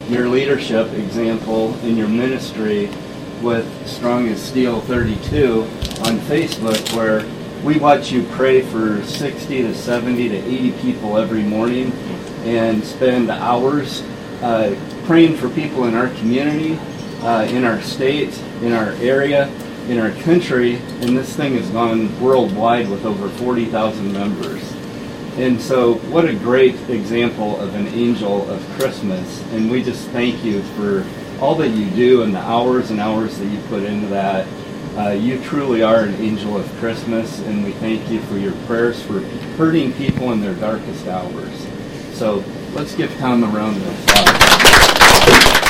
your leadership example in your ministry with Strong as Steel 32 on Facebook, where we watch you pray for 60 to 70 to 80 people every morning and spend hours praying for people in our community, in our state, in our area, in our country, and this thing has gone worldwide with over 40,000 members. And so what a great example of an angel of Christmas, and we just thank you for all that you do and the hours and hours that you put into that. You truly are an angel of Christmas, and we thank you for your prayers for hurting people in their darkest hours. So let's give Tom a round of applause.